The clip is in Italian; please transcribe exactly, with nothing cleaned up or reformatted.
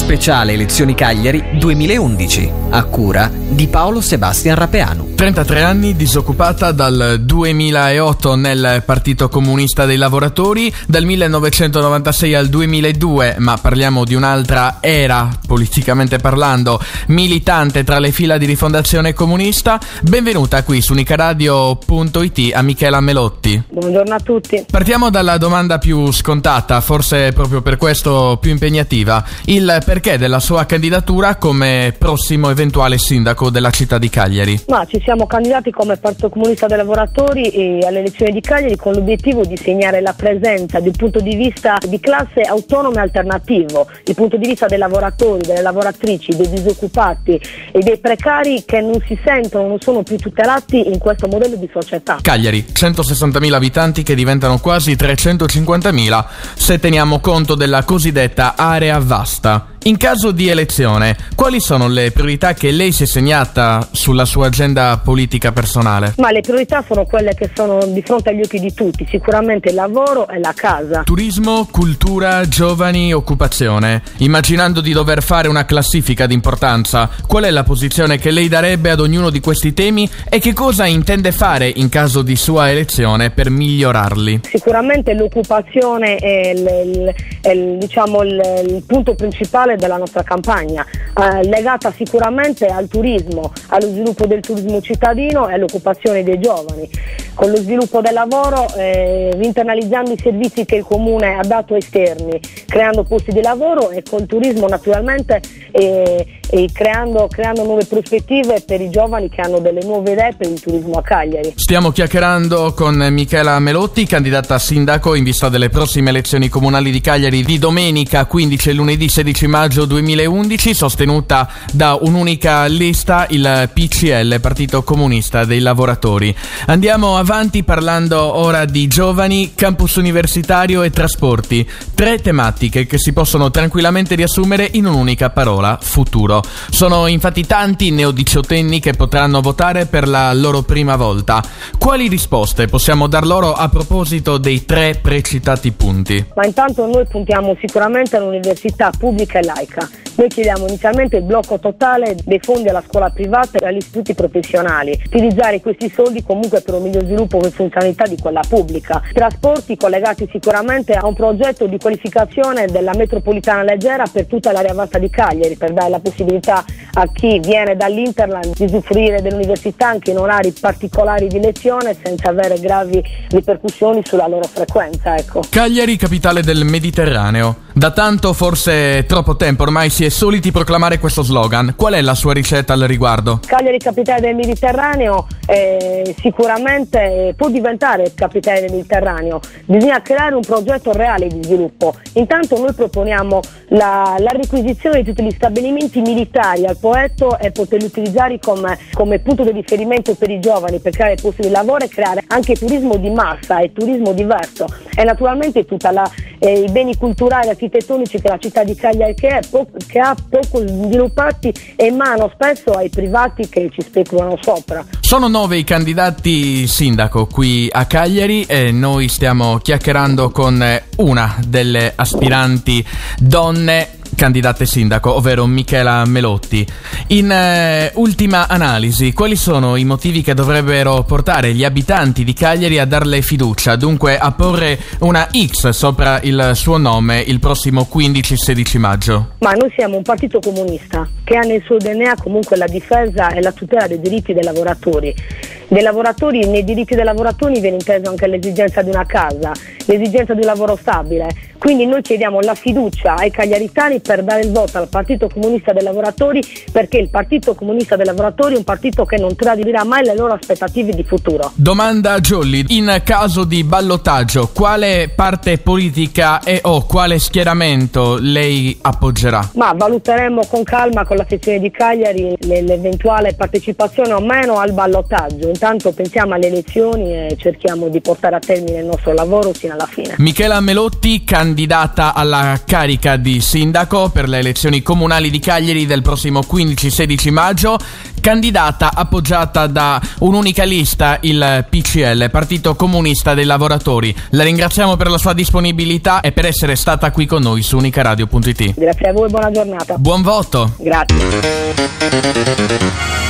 speciale Elezioni Cagliari duemilaundici, a cura di Paolo Sebastian Rapeanu. trentatré anni, disoccupata dal duemilaotto nel Partito Comunista dei Lavoratori, dal millenovecentonovantasei al duemiladue, ma parliamo di un'altra era, politicamente parlando, militante tra le fila di Rifondazione Comunista. Benvenuta qui su unicaradio punto it a Michela Melotti. Buongiorno a tutti. Partiamo dalla domanda più scontata, forse proprio per questo più impegnativa: il perché della sua candidatura come prossimo eventuale sindaco della città di Cagliari. Ma ci siamo candidati come Partito Comunista dei Lavoratori e alle elezioni di Cagliari con l'obiettivo di segnare la presenza di un punto di vista di classe autonomo e alternativo, il punto di vista dei lavoratori, delle lavoratrici, dei disoccupati e dei precari che non si sentono, non sono più tutelati in questo modello di società. Cagliari, centosessantamila abitanti che diventano quasi trecentocinquantamila se teniamo conto della cosiddetta area vasta. In caso di elezione, quali sono le priorità che lei si è segnata sulla sua agenda politica personale? Ma le priorità sono quelle che sono di fronte agli occhi di tutti, sicuramente il lavoro e la casa. Turismo, cultura, giovani, occupazione. Immaginando di dover fare una classifica di importanza, qual è la posizione che lei darebbe ad ognuno di questi temi e che cosa intende fare in caso di sua elezione per migliorarli? Sicuramente l'occupazione è il, il, è il, diciamo, il, il punto principale della nostra campagna, eh, legata sicuramente al turismo, allo sviluppo del turismo cittadino e all'occupazione dei giovani. Con lo sviluppo del lavoro, eh, internalizzando i servizi che il Comune ha dato esterni, creando posti di lavoro, e col turismo naturalmente eh, e creando, creando nuove prospettive per i giovani che hanno delle nuove idee per il turismo a Cagliari. Stiamo chiacchierando con Michela Melotti, candidata a sindaco in vista delle prossime elezioni comunali di Cagliari di domenica quindici e lunedì sedici maggio duemilaundici, sostenuta da un'unica lista, il P C L, Partito Comunista dei Lavoratori. Andiamo avanti parlando ora di giovani, campus universitario e trasporti, tre tematiche che si possono tranquillamente riassumere in un'unica parola: futuro. Sono infatti tanti i neodiciottenni che potranno votare per la loro prima volta. Quali risposte possiamo dar loro a proposito dei tre precitati punti? Ma intanto noi puntiamo sicuramente all'università pubblica e laica. Noi chiediamo inizialmente il blocco totale dei fondi alla scuola privata e agli istituti professionali, utilizzare questi soldi comunque per un miglior sviluppo e funzionalità di quella pubblica. Trasporti collegati sicuramente a un progetto di qualificazione della metropolitana leggera per tutta l'area vasta di Cagliari, per dare la possibilità a chi viene dall'Interland di usufruire dell'università anche in orari particolari di lezione senza avere gravi ripercussioni sulla loro frequenza. Ecco. Cagliari, capitale del Mediterraneo. Da tanto, forse troppo tempo ormai, si è soliti proclamare questo slogan. Qual è la sua ricetta al riguardo? Cagliari, capitale del Mediterraneo, eh, sicuramente può diventare capitale del Mediterraneo. Bisogna creare un progetto reale di sviluppo. Intanto noi proponiamo la, la requisizione di tutti gli stabilimenti militari al Poetto e poterli utilizzare come, come punto di riferimento per i giovani, per creare posti di lavoro e creare anche turismo di massa e turismo diverso. E naturalmente tutta la, eh, i beni culturali e architettonici che la città di Cagliari che, è, po- che ha poco sviluppati è in mano spesso ai privati che ci speculano sopra. Sono nove i candidati sindaco qui a Cagliari e noi stiamo chiacchierando con una delle aspiranti donne candidate sindaco, ovvero Michela Melotti. In eh, ultima analisi, quali sono i motivi che dovrebbero portare gli abitanti di Cagliari a darle fiducia, dunque a porre una X sopra il suo nome il prossimo quindici sedici maggio? Ma noi siamo un partito comunista che ha nel suo D N A comunque la difesa e la tutela dei diritti dei lavoratori. Dei lavoratori, nei diritti dei lavoratori viene inteso anche l'esigenza di una casa, l'esigenza di un lavoro stabile. Quindi noi chiediamo la fiducia ai cagliaritani per dare il voto al Partito Comunista dei Lavoratori, perché il Partito Comunista dei Lavoratori è un partito che non tradirà mai le loro aspettative di futuro. Domanda Jolly: in caso di ballottaggio, quale parte politica e o quale schieramento lei appoggerà? Ma valuteremo con calma con la sezione di Cagliari l'eventuale partecipazione o meno al ballottaggio. intanto pensiamo alle elezioni e cerchiamo di portare a termine il nostro lavoro sino alla fine. Michela Melotti, candidata alla carica di sindaco per le elezioni comunali di Cagliari del prossimo quindici sedici maggio, candidata appoggiata da un'unica lista, il P C L, Partito Comunista dei Lavoratori. La ringraziamo per la sua disponibilità e per essere stata qui con noi su unicaradio punto it. Grazie a voi, buona giornata. Buon voto. Grazie.